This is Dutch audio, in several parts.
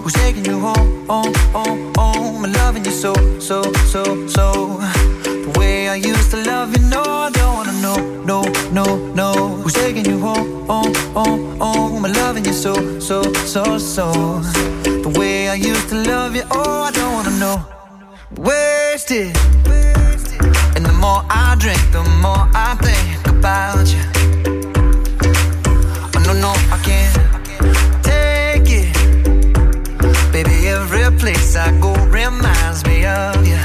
who's taking you home, home, home, home, and loving you so, so, so, so. The way I used to love you, no, I don't wanna know, no, no, no. Who's taking you home, home, home, home, and loving you so, so, so, so. The way I used to love you, oh, I don't wanna know. Wasted. And the more I drink, the more I think about you. Oh, no, no, I can't take it. Baby, every place I go reminds me of you.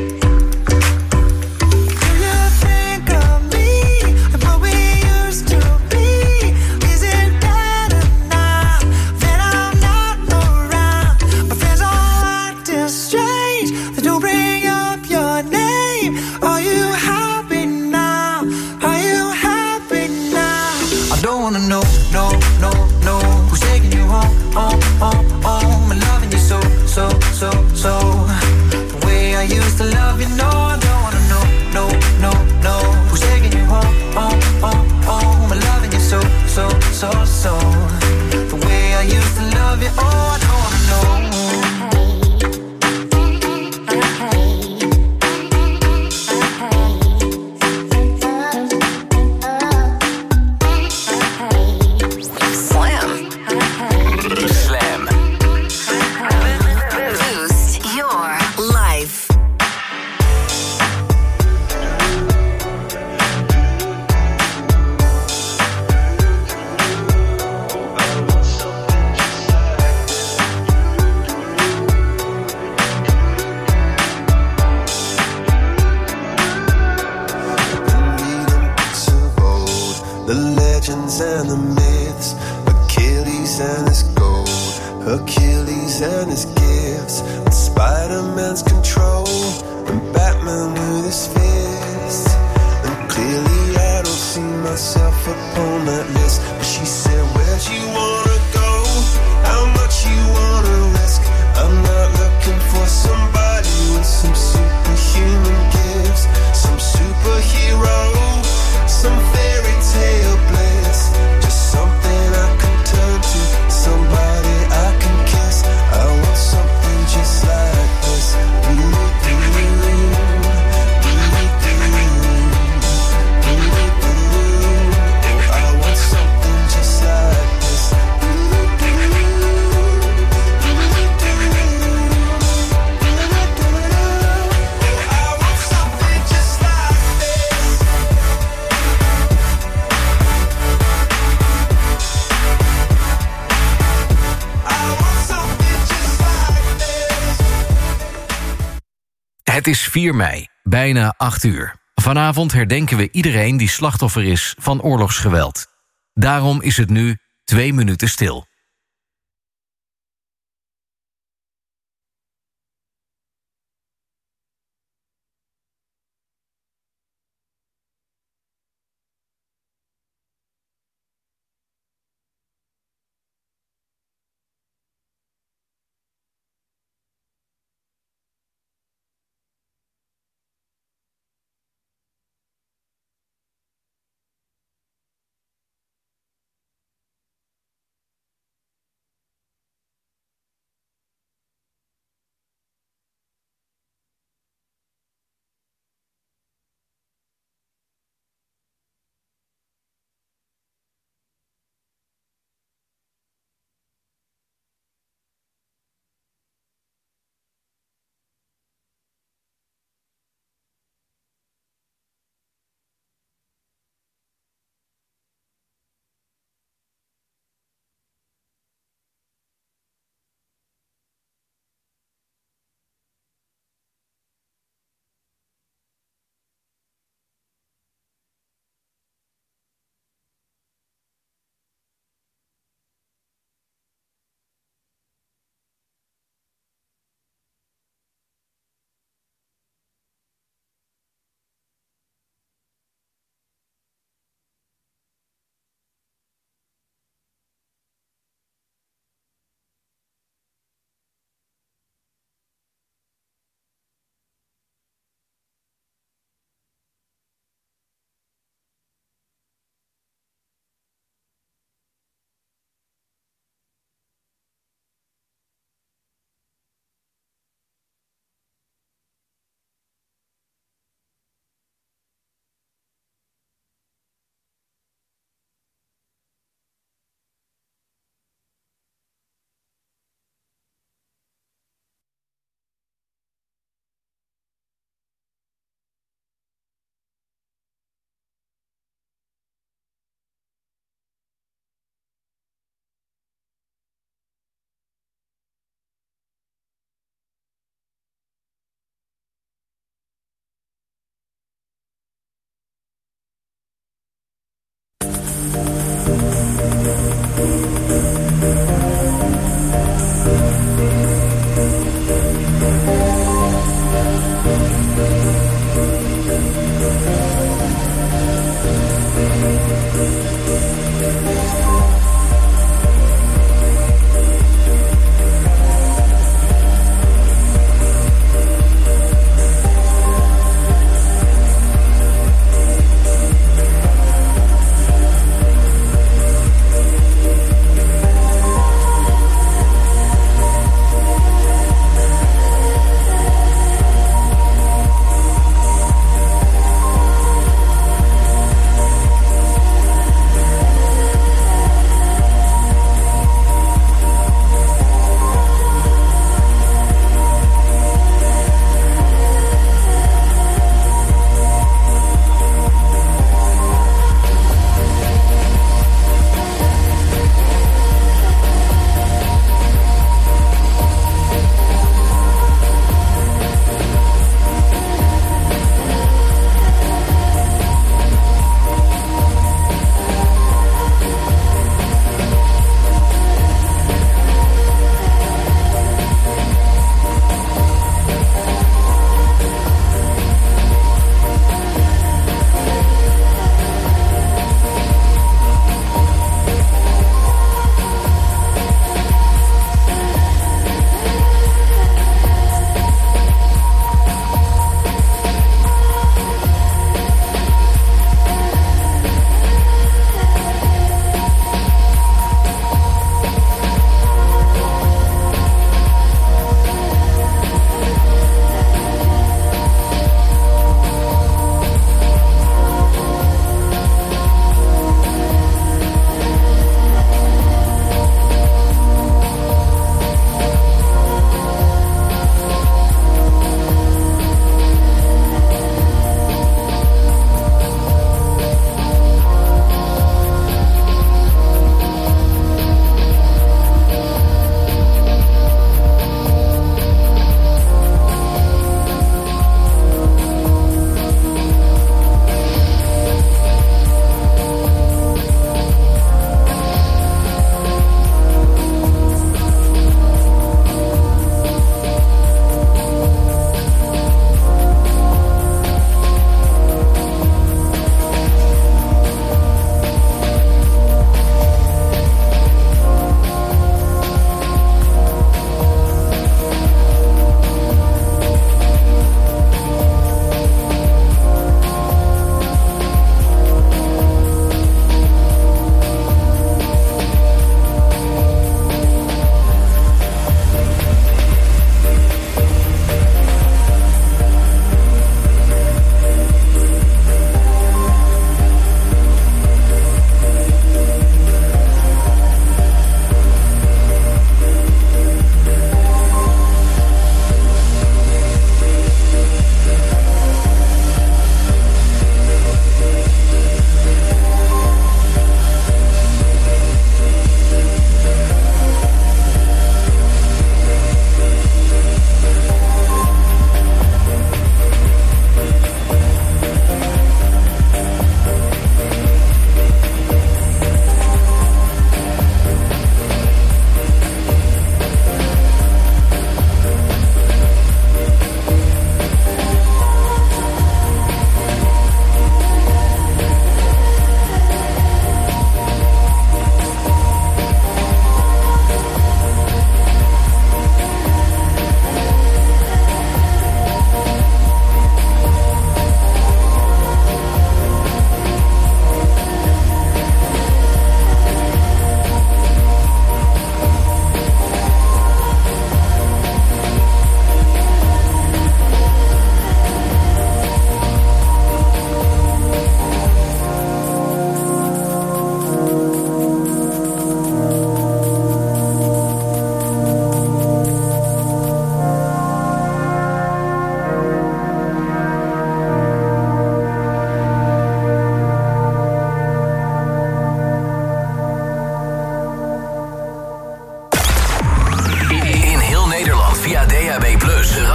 Het is 4 mei, bijna 8 uur. Vanavond herdenken we iedereen die slachtoffer is van oorlogsgeweld. Daarom is het nu 2 minuten stil.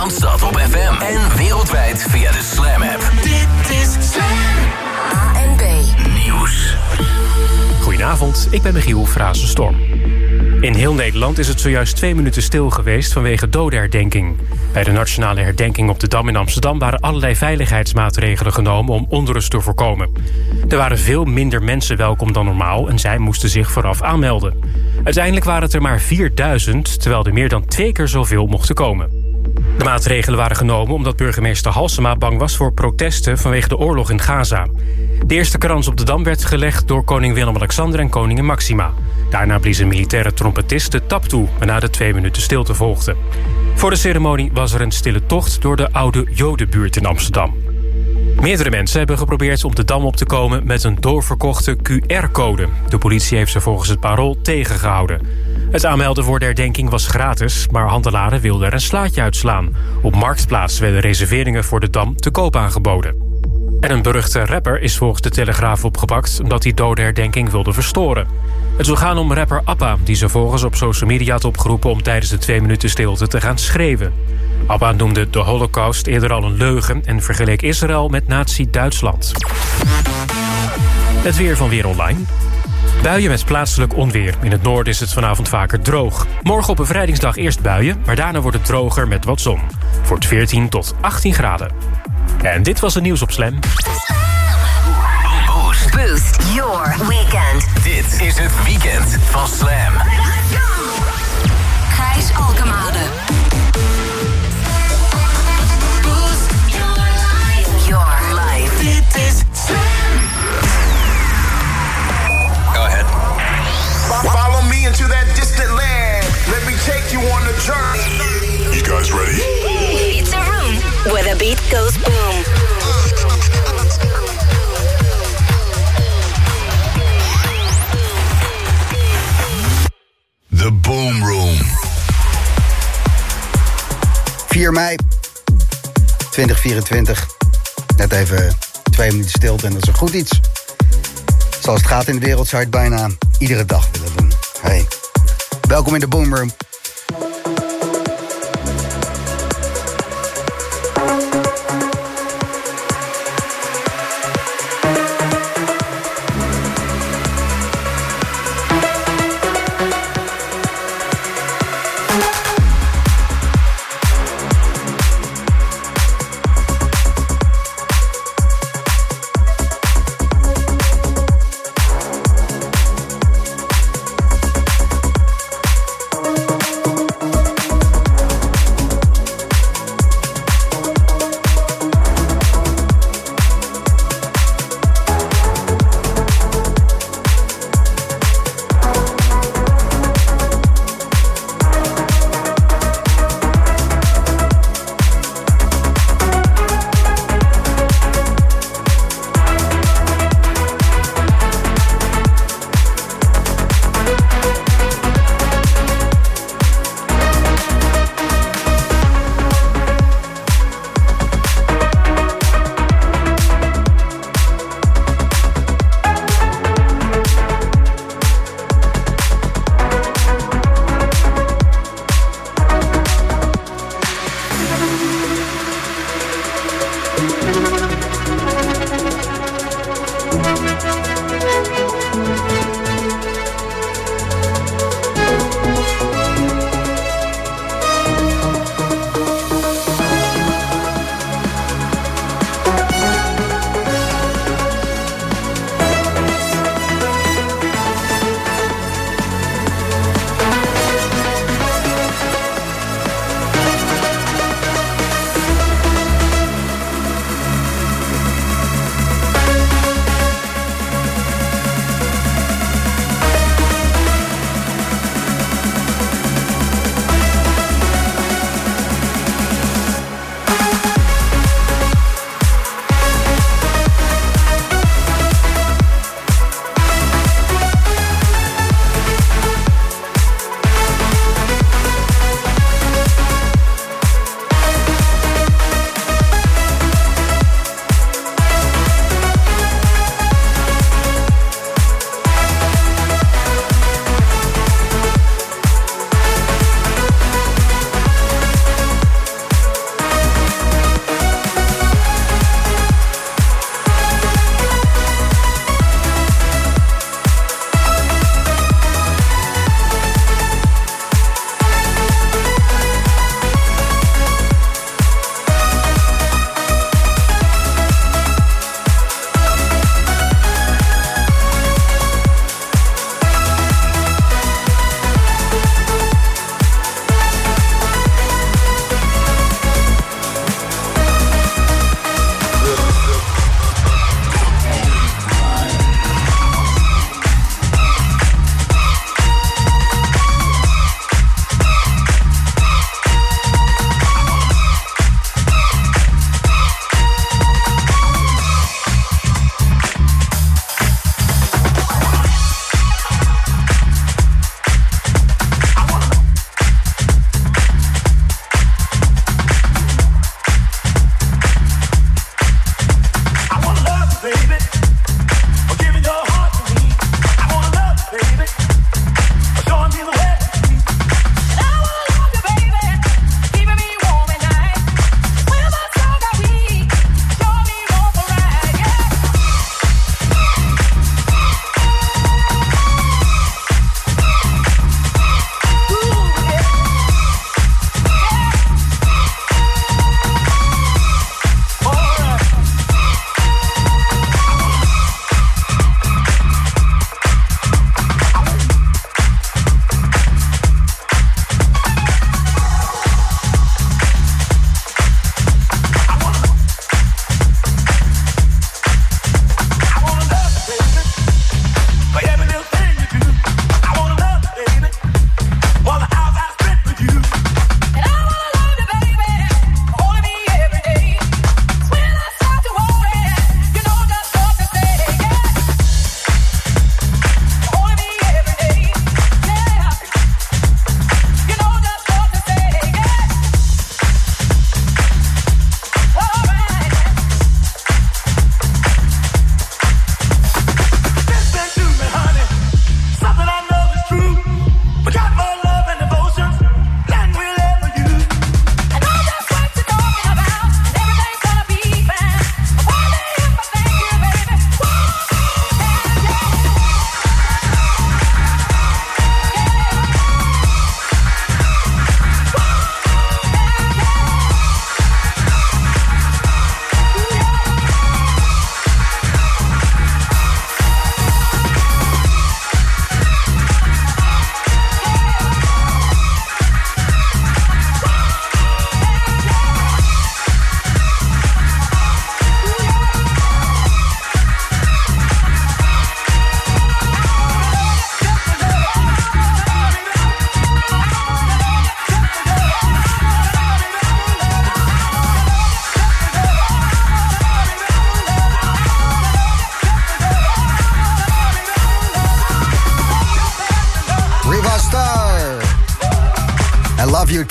Randstad op FM en wereldwijd via de Slam app. Dit is Slam. ANB Nieuws. Goedenavond, ik ben Michiel Frazenstorm. In heel Nederland is het zojuist 2 minuten stil geweest vanwege dodenherdenking. Bij de nationale herdenking op de Dam in Amsterdam waren allerlei veiligheidsmaatregelen genomen om onrust te voorkomen. Er waren veel minder mensen welkom dan normaal en zij moesten zich vooraf aanmelden. Uiteindelijk waren het er maar 4000, terwijl er meer dan 2 keer zoveel mochten komen. De maatregelen waren genomen omdat burgemeester Halsema bang was voor protesten vanwege de oorlog in Gaza. De eerste krans op de Dam werd gelegd door koning Willem-Alexander en koningin Maxima. Daarna blies een militaire trompetist de tap toe, waarna de 2 minuten stilte volgde. Voor de ceremonie was er een stille tocht door de oude Jodenbuurt in Amsterdam. Meerdere mensen hebben geprobeerd op de Dam op te komen met een doorverkochte QR-code. De politie heeft ze volgens het Parool tegengehouden. Het aanmelden voor de herdenking was gratis, maar handelaren wilden er een slaatje uitslaan. Op Marktplaats werden reserveringen voor de Dam te koop aangeboden. En een beruchte rapper is volgens de Telegraaf opgepakt omdat hij dodenherdenking wilde verstoren. Het zou gaan om rapper Appa, die ze volgens op social media had opgeroepen om tijdens de 2 minuten stilte te gaan schreeuwen. Appa noemde de Holocaust eerder al een leugen en vergeleek Israël met Nazi-Duitsland. Het weer van Weer Online. Buien met plaatselijk onweer. In het noorden is het vanavond vaker droog. Morgen op bevrijdingsdag eerst buien, maar daarna wordt het droger met wat zon. Voor het 14 tot 18 graden. En dit was het nieuws op Slam. Boost your weekend. Dit is het weekend van Slam. Gijs Alkemade. Boost your life. Your life. Dit is Slam. Go ahead. Follow me into that distant land. Let me take you on a journey. You guys ready? It's a room where the beat goes boom. The Boom Room. 4 mei 2024. Net even 2 minuten stilte en dat is een goed iets. Zoals het gaat in de wereld zou je het bijna iedere dag willen doen. Hey, welkom in de Boom Room.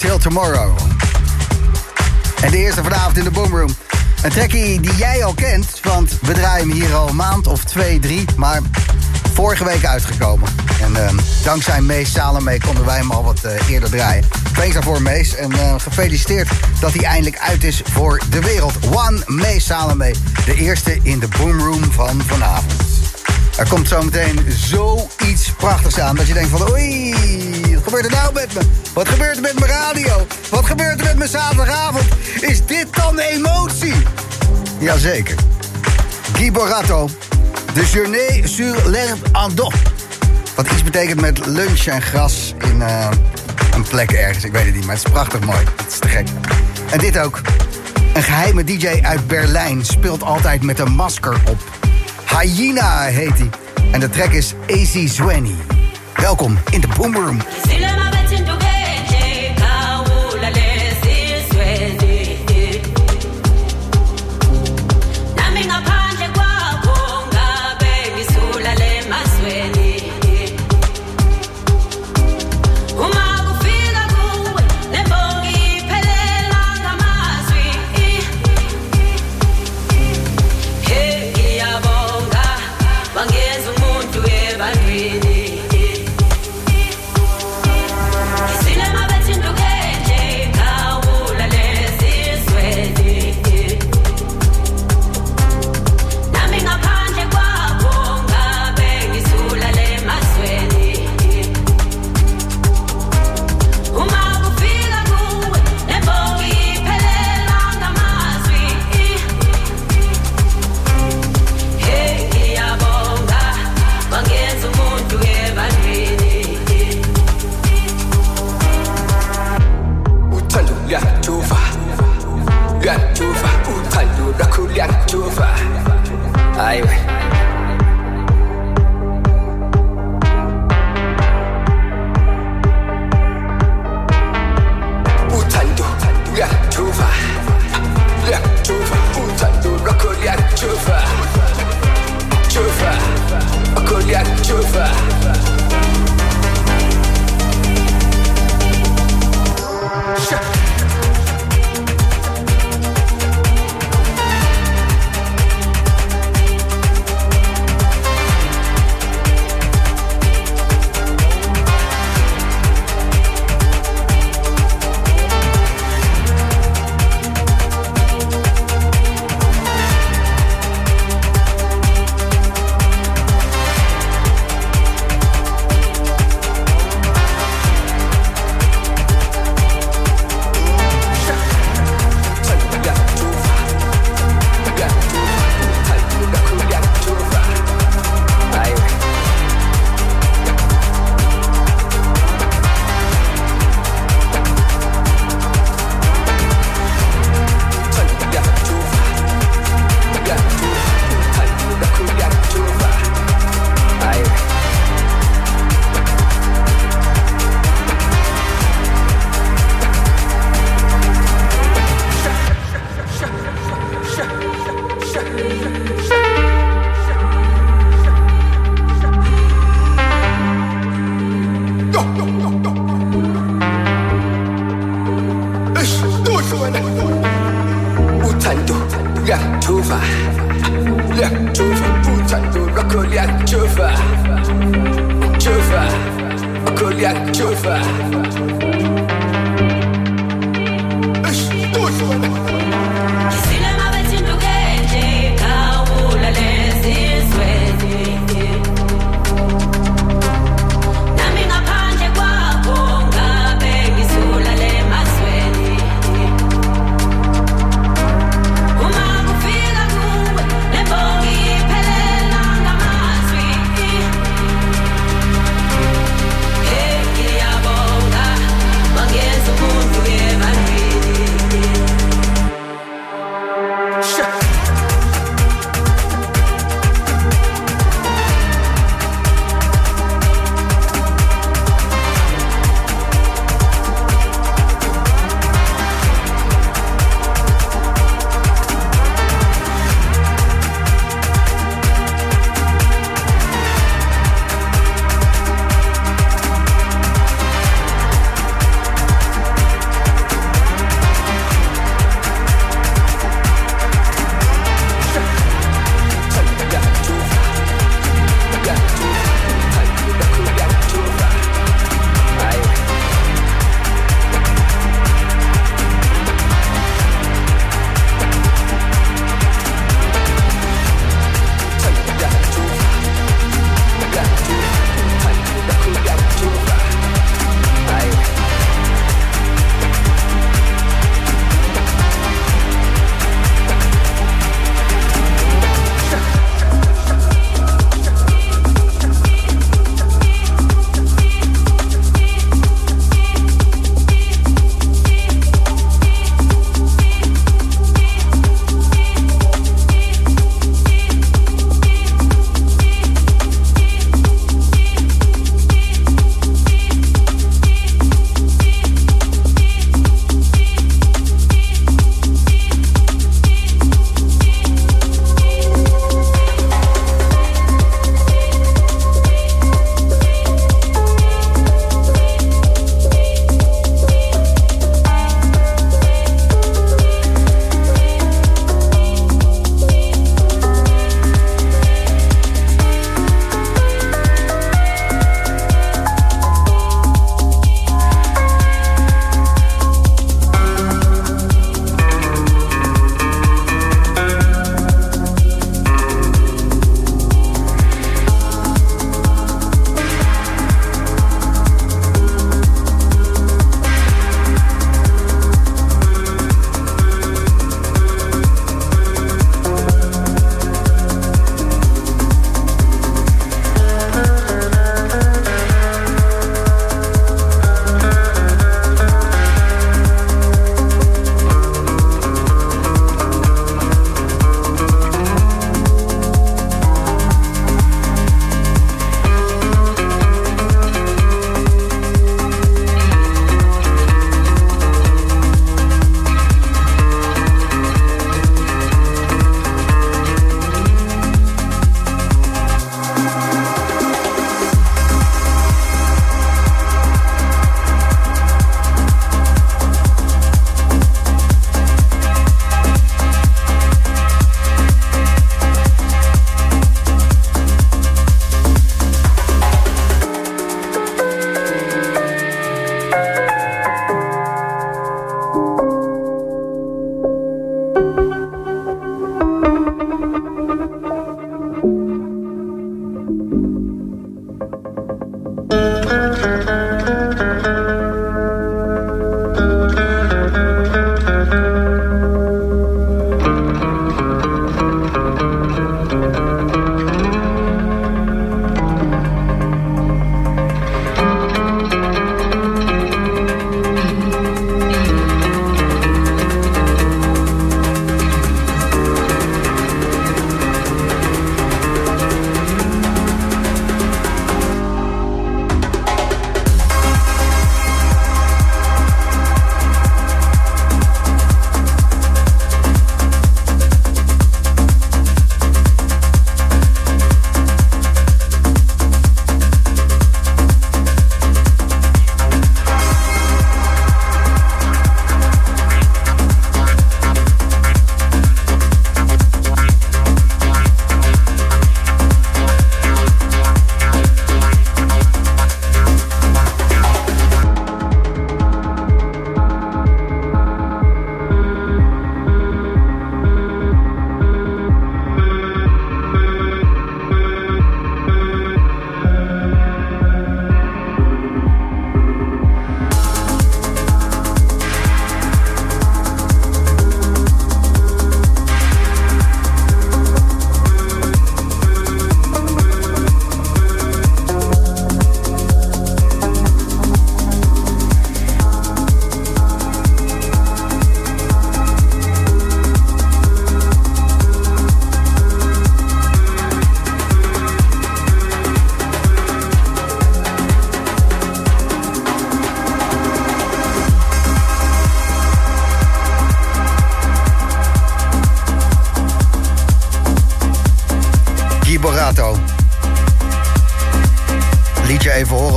Till Tomorrow. En de eerste vanavond in de Boomroom. Een trackie die jij al kent, want we draaien hem hier al een maand of 2, 3... maar vorige week uitgekomen. En dankzij Mees Salome konden wij hem al wat eerder draaien. Thanks daarvoor, Mees. En gefeliciteerd dat hij eindelijk uit is voor de wereld. One Mees Salome, de eerste in de Boomroom van vanavond. Er komt zometeen zoiets prachtigs aan dat je denkt van... oei, wat gebeurt er nou met me? Wat gebeurt er met mijn radio? Wat gebeurt er met mijn zaterdagavond? Is dit dan de emotie? Jazeker. Guy Boratto, de Journée sur l'herbe en dos. Wat iets betekent met lunch en gras in een plek ergens. Ik weet het niet, maar het is prachtig mooi. Het is te gek. En dit ook. Een geheime DJ uit Berlijn speelt altijd met een masker op. Hyena heet hij. En de track is AC Zweni. Welkom in de Boomroom.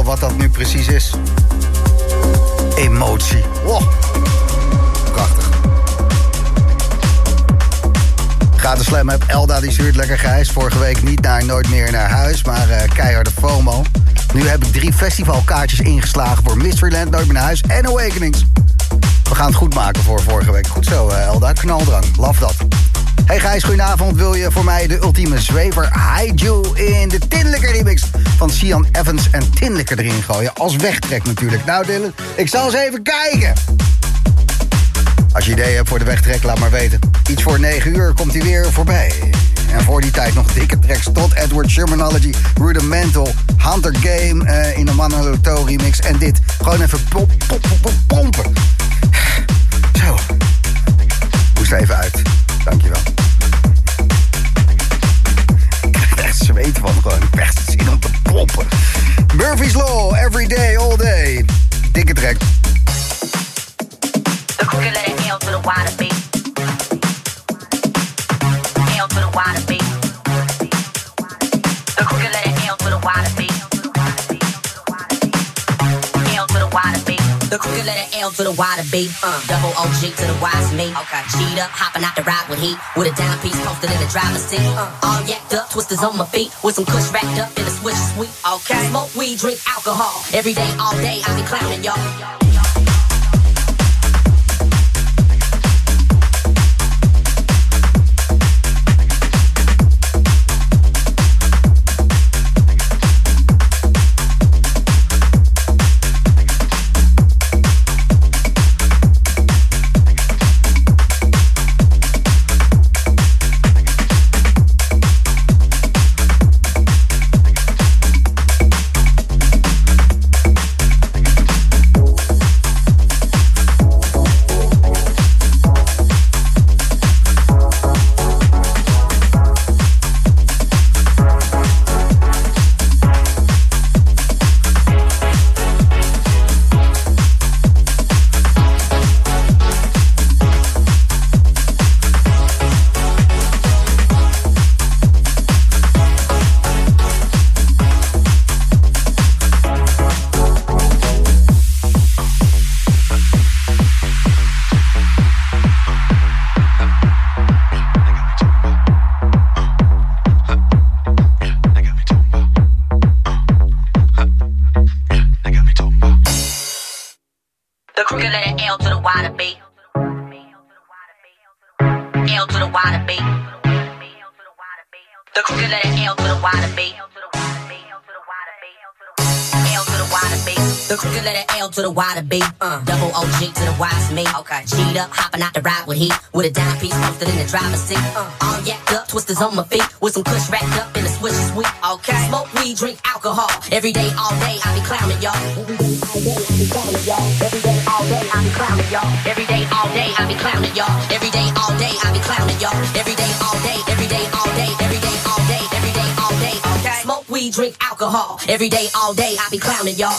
wat dat nu precies is. Emotie. Wow. Prachtig. Gaat de Slam App. Elda die stuurt lekker Gijs. Vorige week niet naar Nooit meer naar huis, maar keiharde FOMO. Nu heb ik 3 festivalkaartjes ingeslagen voor Mysteryland, Nooit meer naar huis en Awakenings. We gaan het goed maken voor vorige week. Goed zo, Elda. Knaldrang. Love dat. Hey Gijs, goedenavond. Wil je voor mij de ultieme zwever Haiju in de Tinlikker remix van Sian Evans en Tinlikker erin gooien? Als wegtrek natuurlijk. Nou Dylan, ik zal eens even kijken. Als je ideeën hebt voor de wegtrek, laat maar weten. Iets voor 9 uur komt hij weer voorbij. En voor die tijd nog dikke tracks tot Edward Shermanology, Rudimental, Hunter Game in een Manaloto remix. En dit, gewoon even pompen. Zo. Moest er even uit. Dankjewel. Ik krijg er echt zweet van gewoon. Ik krijg echt zin om te pompen. Murphy's Law, every day, all day. Dikke track. The quicker let it hail to the water, baby. Hail to the water, baby. The quicker let it hail to the water, baby. Hail to the water, baby. The quicker let it hail to the water, baby. Double OG to the wise me. Okay. Cheetah hopping out the ride with heat. With a dime piece posted in the driver's seat. All yacked up, twisters on my feet. With some kush wrapped up in a swish sweet. Okay. Smoke weed, drink alcohol. Every day, all day, I be clowning y'all. To the water, babe. Double OG to the wise me. Okay. Cheetah hopping out the ride with heat. With a dime piece posted in the driver's seat. All yacked up, twisters on my feet. With some kush wrapped up in a swish sweet. Okay. Smoke weed, drink alcohol. Every day, all day, I be clowning y'all. Every day, all day, I be clowning y'all. Every day, all day, I be clowning y'all. Every day, all day, I be clowning y'all. Every day, all day, every day, all day, every day, all day, every day, all day. Okay. Smoke weed, drink alcohol. Every day, all day, I be clowning y'all.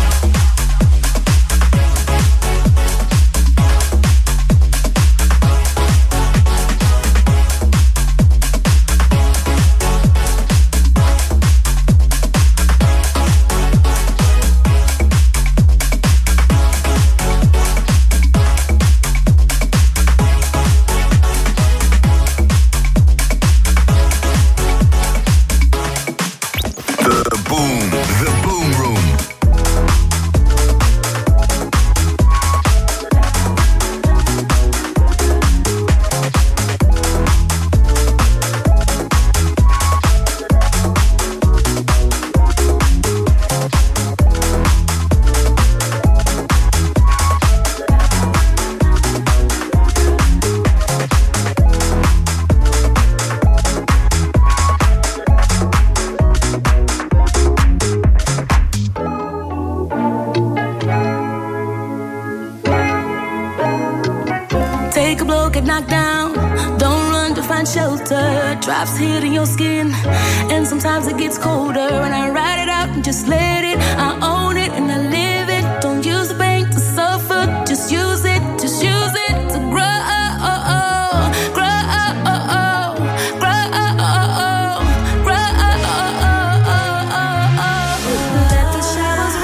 Drops hitting your skin, and sometimes it gets colder. And I ride it out and just let it. I own it and I live it. Don't use the pain to suffer. Just use it to grow. Let the shadows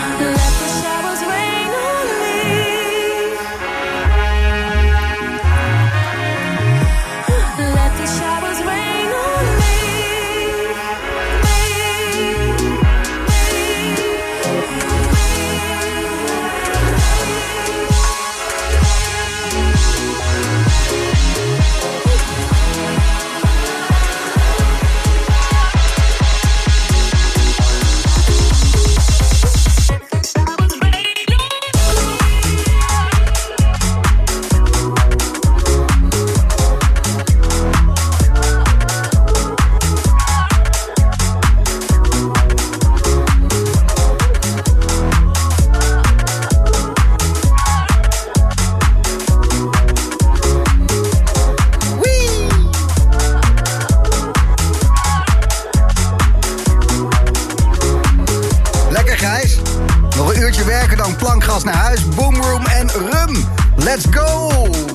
naar huis, Boomroom en Rum. Let's go!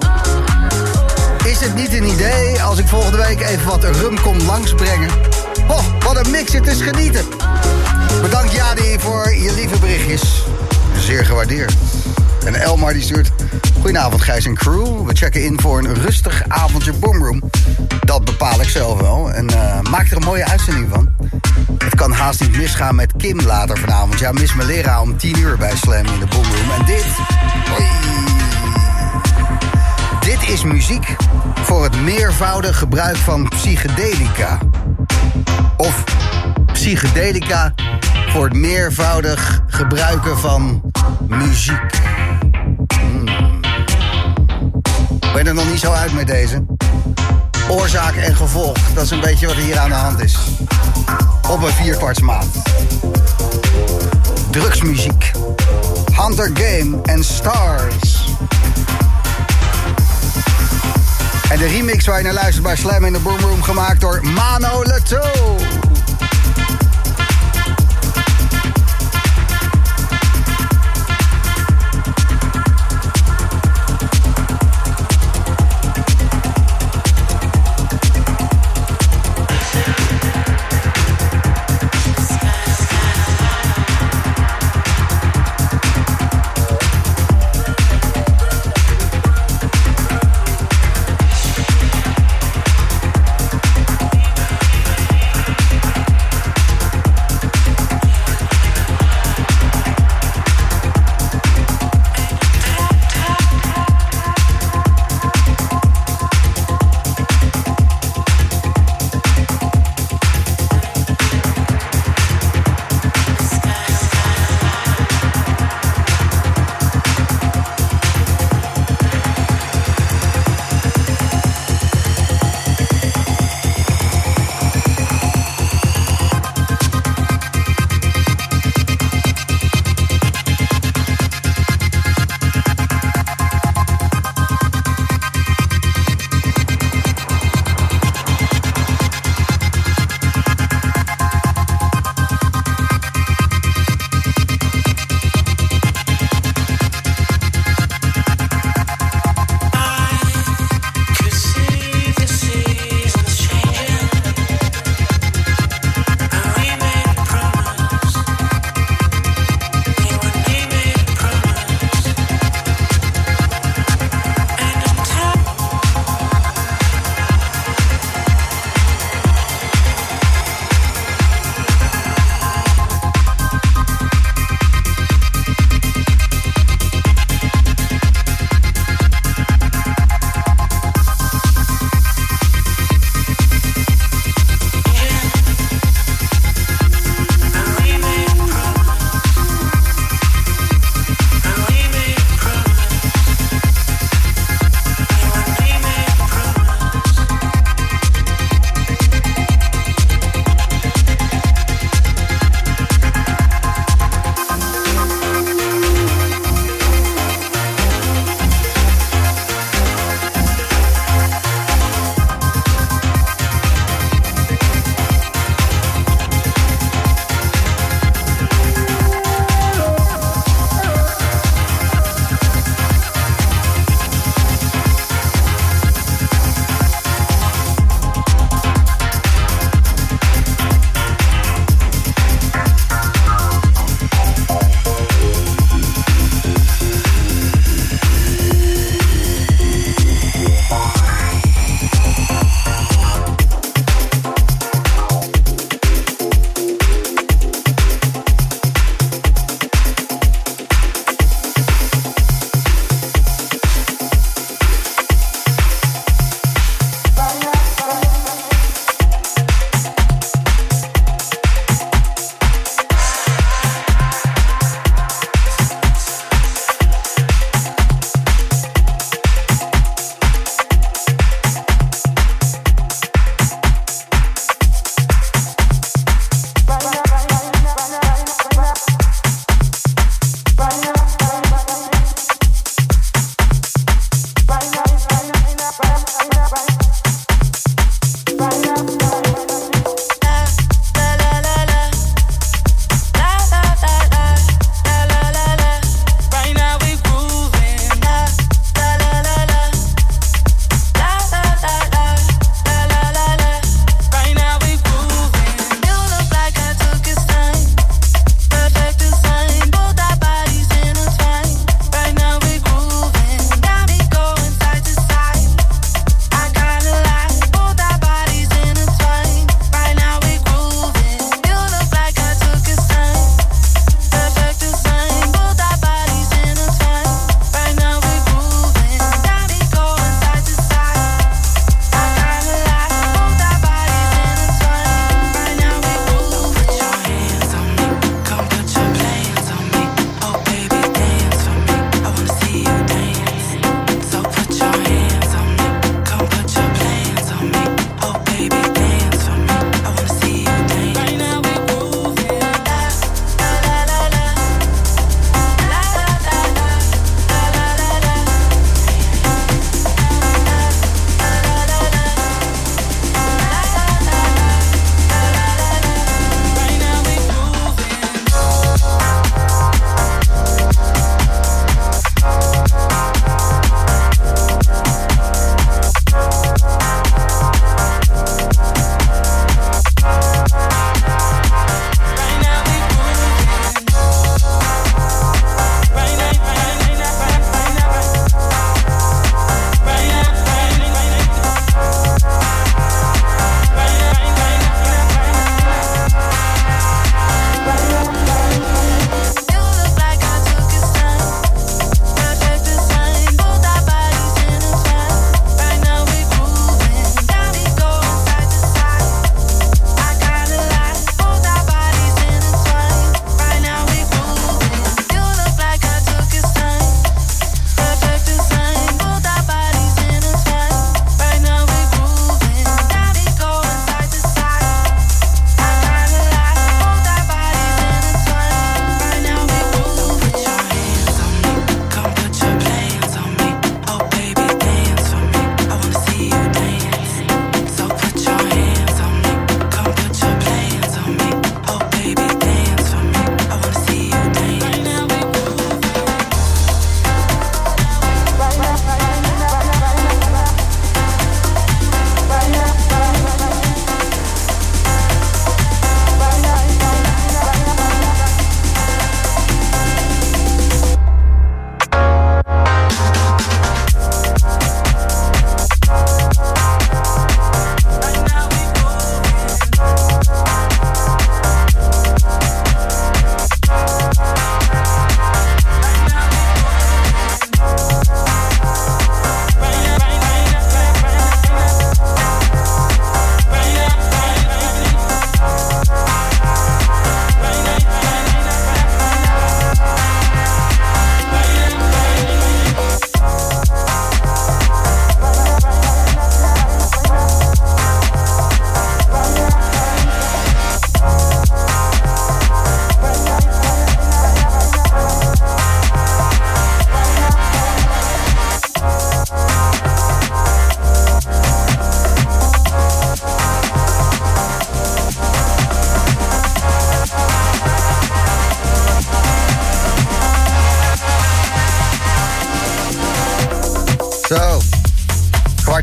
Is het niet een idee als ik volgende week even wat rum kom langsbrengen? Oh, wat een mix, het is genieten. Bedankt Jadi voor je lieve berichtjes. Zeer gewaardeerd. En Elmar die stuurt... Goedenavond Gijs en crew. We checken in voor een rustig avondje Boomroom. Dat bepaal ik zelf wel. En maak er een mooie uitzending van. Het kan haast niet misgaan met Kim later vanavond. Ja, Miss Melera om 10 uur bij Slam in de Boomroom. En dit... Hoi. Dit is muziek voor het meervoudig gebruik van psychedelica. Of psychedelica voor het meervoudig gebruiken van muziek. Ik ben er nog niet zo uit met deze. Oorzaak en gevolg, dat is een beetje wat hier aan de hand is. Op een 4/4 drugsmuziek. Hunter Game en Stars. En de remix waar je naar luistert bij Slam in de Boomroom, gemaakt door Mano Leto.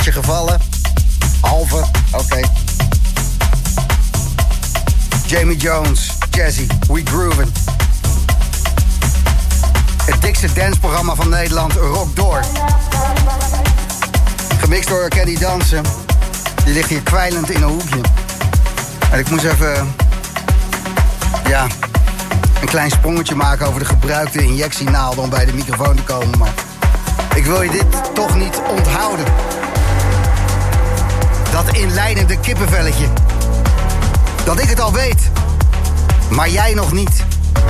kwartje gevallen. Halve, oké. Jamie Jones, Jazzy, We Groovin'. Het dikste danceprogramma van Nederland, Rock Door. Gemixt door Kenny Dansen. Die ligt hier kwijlend in een hoekje. En ik moest even... Ja, een klein sprongetje maken over de gebruikte injectienaalden om bij de microfoon te komen. Maar ik wil je dit toch niet onthouden. Dat inleidende kippenvelletje. Dat ik het al weet. Maar jij nog niet.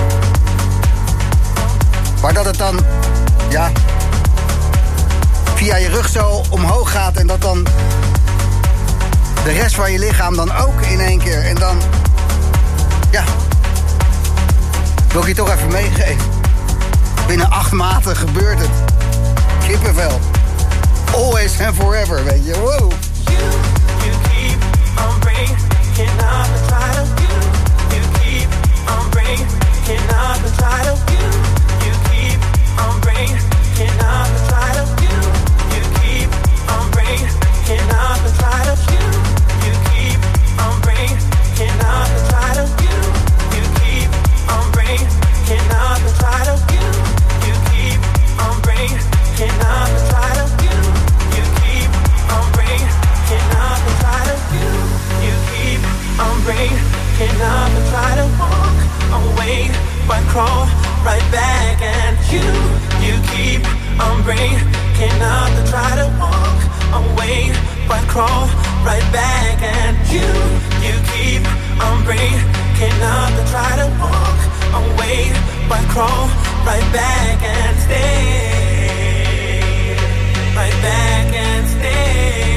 Maar dat het dan, ja, via je rug zo omhoog gaat en dat dan de rest van je lichaam dan ook in één keer. En dan, ja, wil ik je toch even meegeven. Binnen 8 maanden gebeurt het. Kippenvel. Always and forever, weet je. Wow. You keep on breaking up and try to you keep on breaking up and try to you keep on breaking up and try to you keep on breaking up and try to you keep on breaking up and try to you keep on breaking up and try to you keep on breaking up and try to you keep on breaking up and try to you keep on breaking up and try to walk away but crawl right back and you keep on breaking up and try to walk away but crawl right back and you keep on breaking up and try to walk away but crawl right back and stay right back and stay.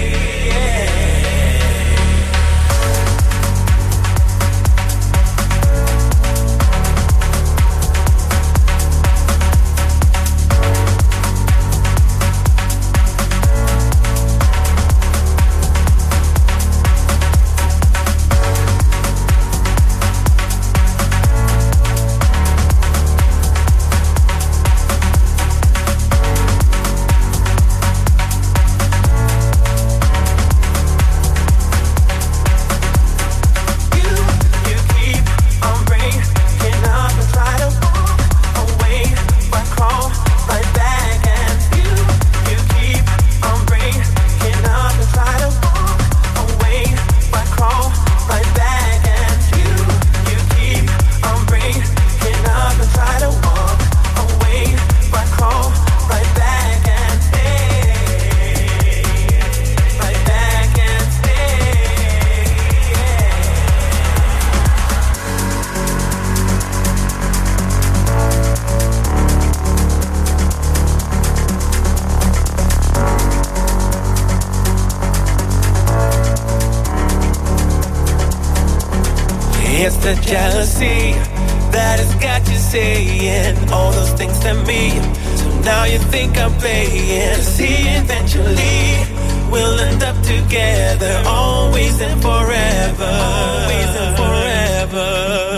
It's the jealousy that has got you saying all those things to me. So now you think I'm playing. See, eventually we'll end up together, always and forever. Always and forever.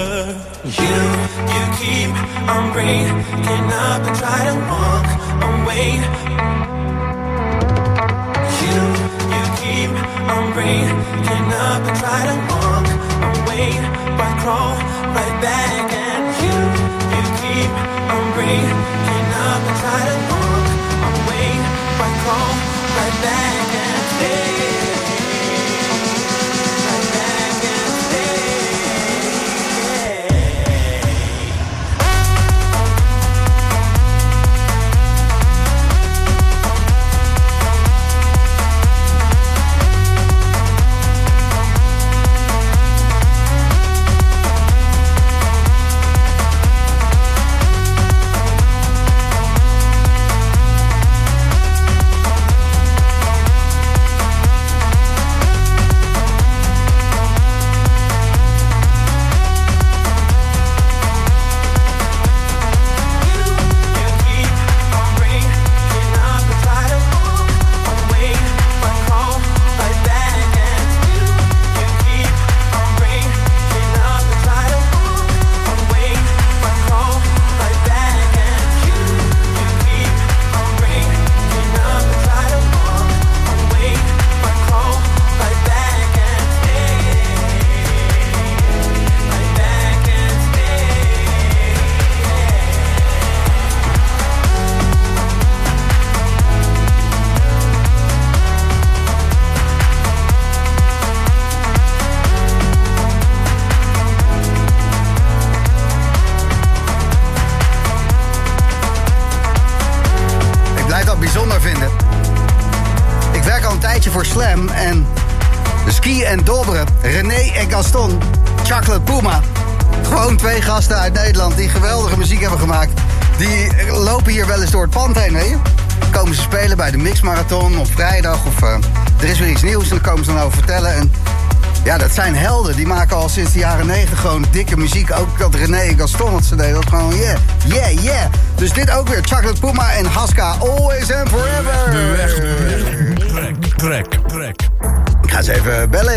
You keep on breaking up and try to walk away. You keep on breaking up and try to walk away, but crawl right back and you keep on breaking up and try to walk away, but crawl right back and stay. Right back and stay. feestje voor Slam en Ski en Dobberen. René en Gaston, Chocolate Puma. Gewoon 2 gasten uit Nederland die geweldige muziek hebben gemaakt. Die lopen hier wel eens door het pand heen, weet je. Komen ze spelen bij de Mixmarathon op vrijdag of er is weer iets nieuws en daar komen ze dan over vertellen. En ja, dat zijn helden. Die maken al sinds de jaren 90 gewoon dikke muziek. Ook dat René en Gaston wat ze deden, dat gewoon yeah. Dus dit ook weer, Chocolate Puma en Haska, Always and Forever. De weg. Trek. Ik ga eens even bellen.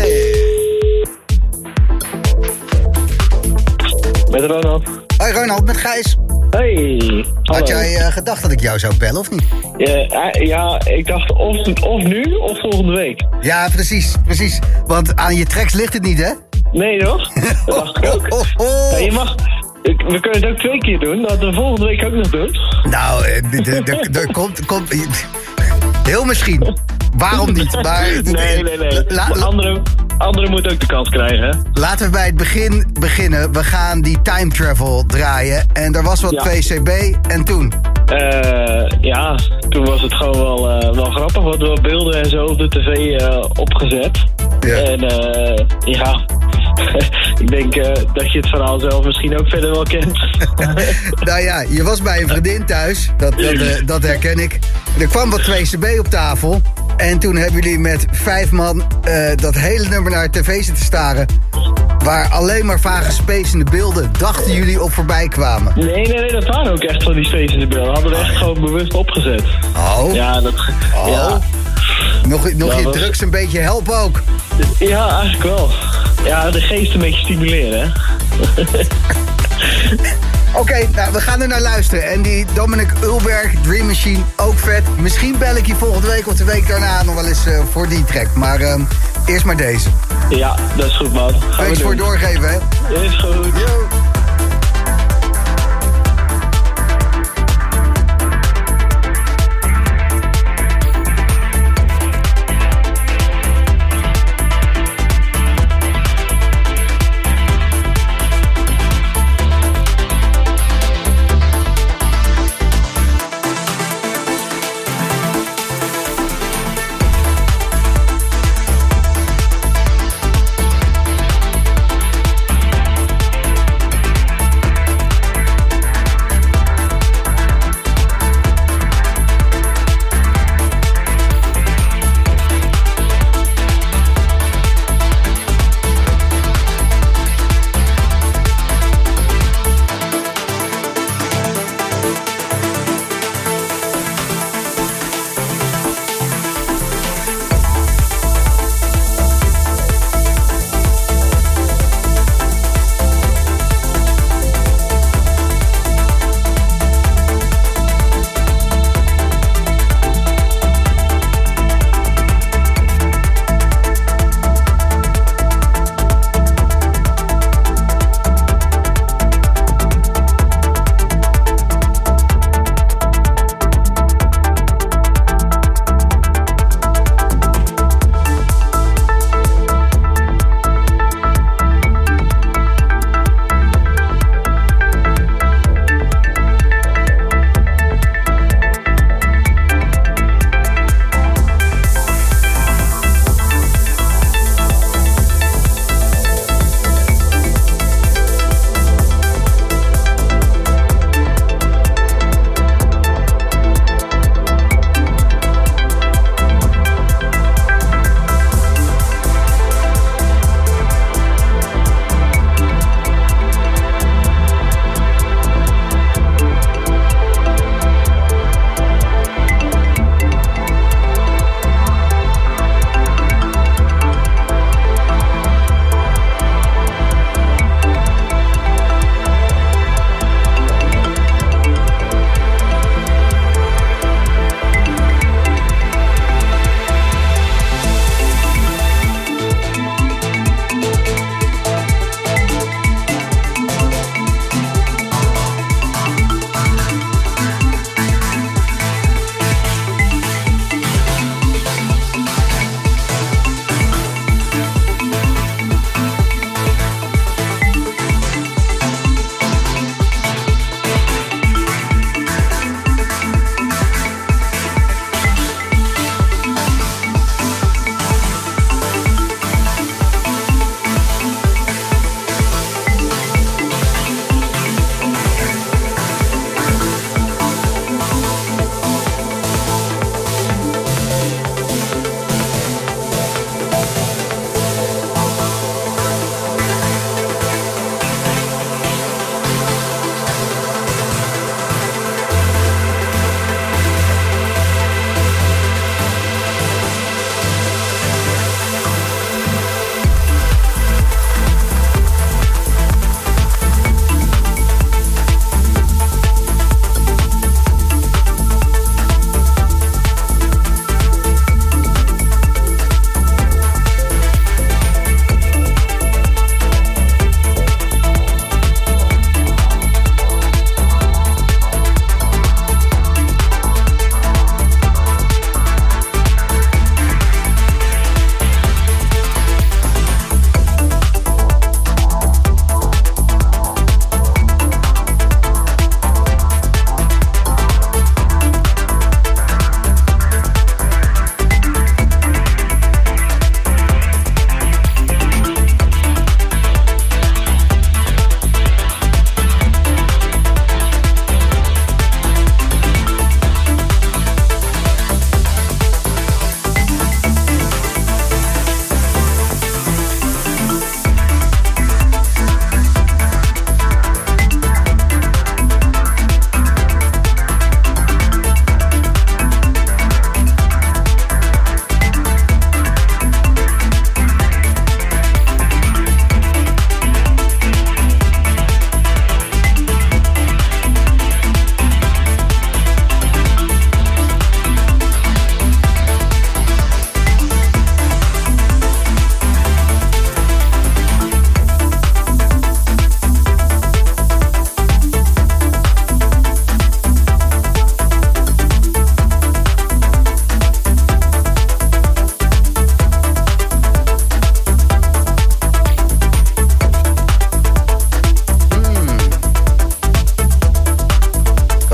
Met Ronald. Hoi Ronald, met Gijs. Hey, hallo. Had jij gedacht dat ik jou zou bellen, of niet? Ja, ik dacht of nu of volgende week. Ja, precies. Want aan je tracks ligt het niet, hè? Nee, toch? Dat dacht ik ook. Ja, je mag... We kunnen het ook 2 keer doen, dat we volgende week ook nog doen. Nou, er komt... Heel misschien. Waarom niet? Maar, nee. Anderen moeten ook de kans krijgen, hè? Laten we bij het begin beginnen. We gaan die time travel draaien. En er was wat VCB. En toen? Ja, toen was het gewoon wel grappig. We hadden wel beelden en zo op de tv opgezet. Ja. En ja... Ik denk dat je het verhaal zelf misschien ook verder wel kent. Nou ja, je was bij een vriendin thuis. Dat herken ik. Er kwam wat 2CB op tafel. En toen hebben jullie met 5 man dat hele nummer naar de tv zitten staren. Waar alleen maar vage spacende beelden, dachten jullie, op voorbij kwamen. Nee, dat waren ook echt van die spacende beelden. Hadden we echt gewoon bewust opgezet. Oh? Ja, dat... Oh. Ja. Nog je drugs een beetje helpen ook? Ja, eigenlijk wel. Ja, de geest een beetje stimuleren, hè? Oké, nou, we gaan er naar luisteren. En die Dominic Ulberg, Dream Machine, ook vet. Misschien bel ik je volgende week of de week daarna nog wel eens voor die track. Maar eerst maar deze. Ja, dat is goed, man. Thanks voor het doorgeven, hè? Is goed. Yo.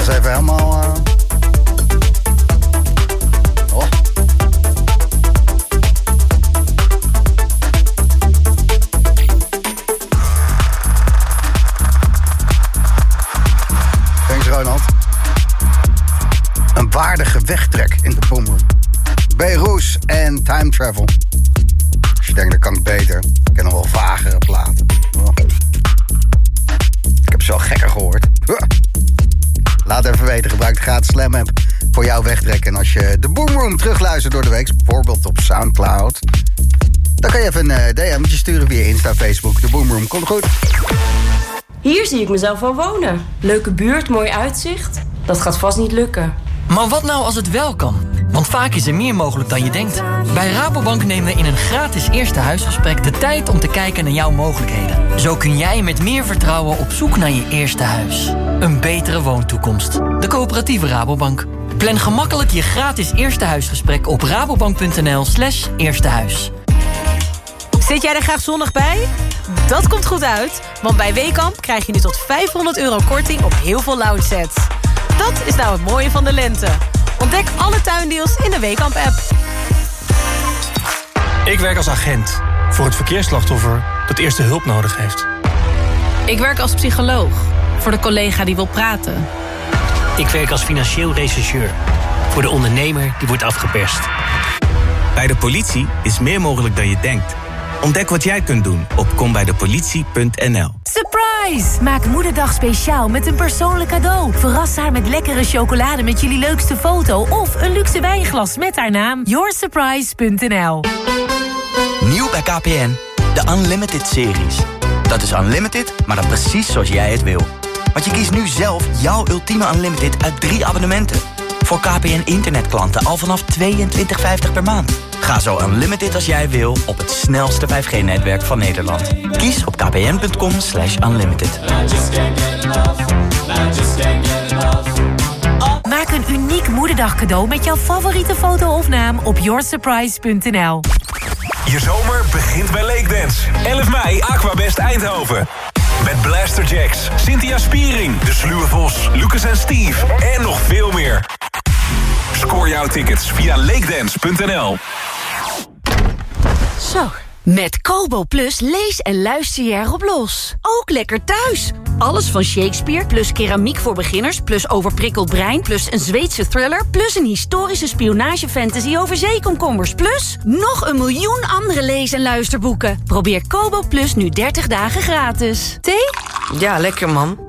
even helemaal... Oh. Thanks, Ronald. Een waardige wegtrek in de boomroom. Beirut en Time Travel. Als je denkt, dat kan ik beter. Ik ken nog wel vagere platen. Oh. Ik heb ze wel gekker gehoord. Laat even weten, gebruik de gratis Slam app voor jouw wegtrek. En als je de Boomroom terugluistert door de week, bijvoorbeeld op Soundcloud, dan kan je even een DM'tje sturen via Insta, Facebook. De Boomroom, komt goed. Hier zie ik mezelf wel wonen. Leuke buurt, mooi uitzicht. Dat gaat vast niet lukken. Maar wat nou als het wel kan? Want vaak is er meer mogelijk dan je denkt. Bij Rabobank nemen we in een gratis eerste huisgesprek de tijd om te kijken naar jouw mogelijkheden. Zo kun jij met meer vertrouwen op zoek naar je eerste huis. Een betere woontoekomst. De coöperatieve Rabobank. Plan gemakkelijk je gratis eerste huisgesprek op rabobank.nl/eerstehuis. Zit jij er graag zonnig bij? Dat komt goed uit, want bij Weekamp krijg je nu tot €500 korting op heel veel lounge-sets. Dat is nou het mooie van de lente. Ontdek alle tuindeals in de Weekamp-app. Ik werk als agent voor het verkeersslachtoffer dat eerste hulp nodig heeft. Ik werk als psycholoog voor de collega die wil praten. Ik werk als financieel rechercheur voor de ondernemer die wordt afgeperst. Bij de politie is meer mogelijk dan je denkt. Ontdek wat jij kunt doen op kombijdepolitie.nl. Surprise! Maak Moederdag speciaal met een persoonlijk cadeau. Verras haar met lekkere chocolade met jullie leukste foto of een luxe wijnglas met haar naam. Yoursurprise.nl. Nieuw bij KPN, de Unlimited series. Dat is unlimited, maar dan precies zoals jij het wil. Want je kiest nu zelf jouw ultieme unlimited uit 3 abonnementen. Voor KPN internetklanten al vanaf $22,50 per maand. Ga zo unlimited als jij wil op het snelste 5G-netwerk van Nederland. Kies op kpn.com/unlimited. Maak een uniek Moederdag cadeau met jouw favoriete foto of naam op yoursurprise.nl. Je zomer begint bij Lake Dance. 11 mei, Aquabest Eindhoven. Met Blaster Jacks, Cynthia Spiering, De Sluwe Vos, Lucas en Steve en nog veel meer. Scoor jouw tickets via lakedance.nl. Zo, met Kobo Plus lees en luister je erop los. Ook lekker thuis. Alles van Shakespeare, plus keramiek voor beginners, plus overprikkeld brein, plus een Zweedse thriller, plus een historische spionage-fantasy over zeekomkommers, plus nog 1 miljoen andere lees- en luisterboeken. Probeer Kobo Plus nu 30 dagen gratis. Thee? Ja, lekker man.